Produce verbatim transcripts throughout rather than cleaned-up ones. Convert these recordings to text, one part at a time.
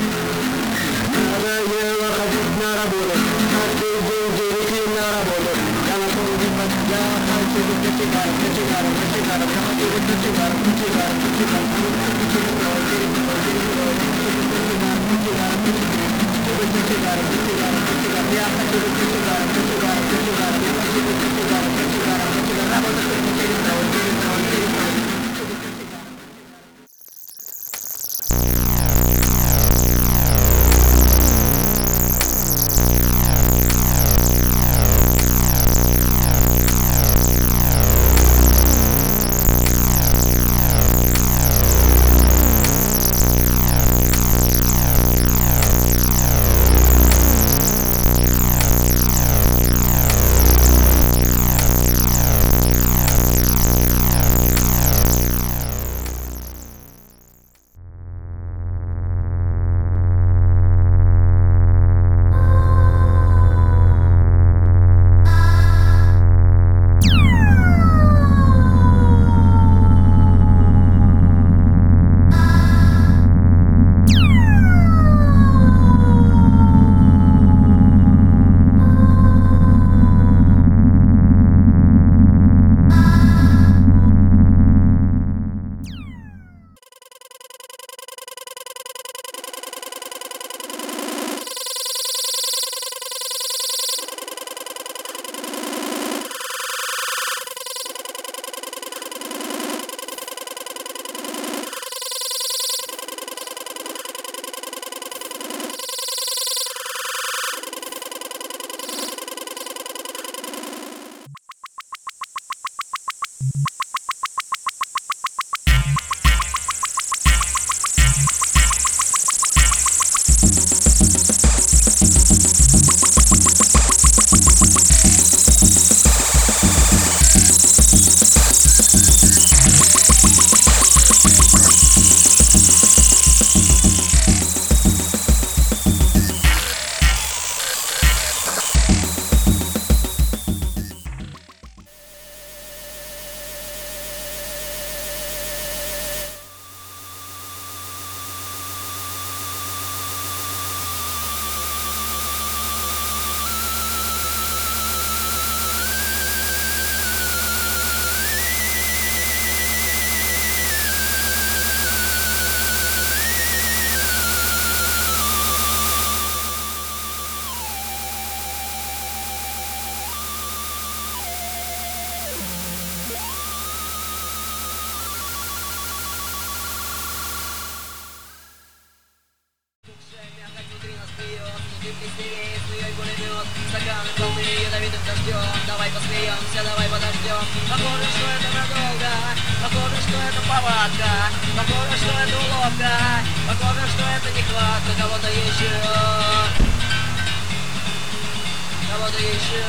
Надоело ходить на работу, каждый день девять на работу. Я нашел выход, я хочу быть кочегаром, кочегаром, кочегаром. Я хочу быть кочегаром, кочегаром, кочегаром. Перебрал, перебрал, перебрал. Кочегаром, кочегаром, кочегаром, кочегаром, кочегаром. Я хочу быть кочегаром, кочегаром, кочегаром. Я хочу быть кочегаром, кочегаром, кочегаром. Работа только перебрал, перебрал, перебрал. Стаканы полны ядовитым дождем. Давай посмеемся, давай подождем. Похоже, что это надолго. Похоже, что это повадка. Похоже, что это уловка. Похоже, что это нехватка кого-то еще. Кого-то еще.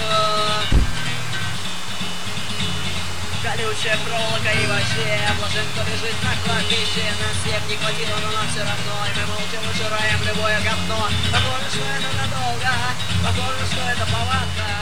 Колючая проволока и вообще блажен, кто бежит на кладбище. Нас всех не хватило, но нам все равно. И мы молча выжираем любое говно. Похоже, что это надолго. Похоже, что это повадка.